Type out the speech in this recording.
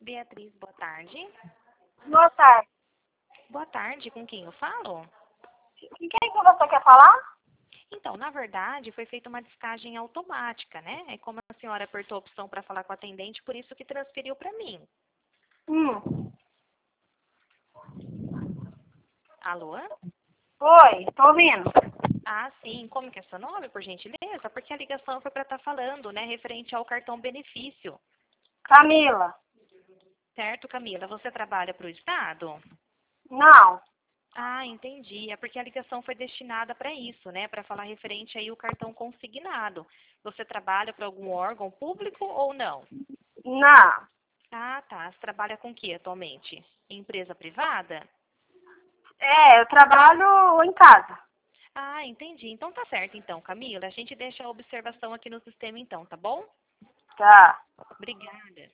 Beatriz, boa tarde. Boa tarde. Boa tarde, com quem eu falo? Com quem que você quer falar? Então, na verdade, foi feita uma descagem automática, né? É como a senhora apertou a opção para falar com a atendente, por isso que transferiu para mim. Alô? Oi, tô ouvindo. Ah, sim. Como que é seu nome, por gentileza? Porque a ligação foi para estar falando, né, referente ao cartão benefício. Camila. Certo, Camila? Você trabalha para o Estado? Não. Ah, entendi. É porque a ligação foi destinada para isso, né? Para falar referente aí o cartão consignado. Você trabalha para algum órgão público ou não? Não. Ah, tá. Você trabalha com o que atualmente? Em empresa privada? Eu trabalho em casa. Ah, entendi. Então tá certo, então, Camila. A gente deixa a observação aqui no sistema, então, tá bom? Tá. Obrigada.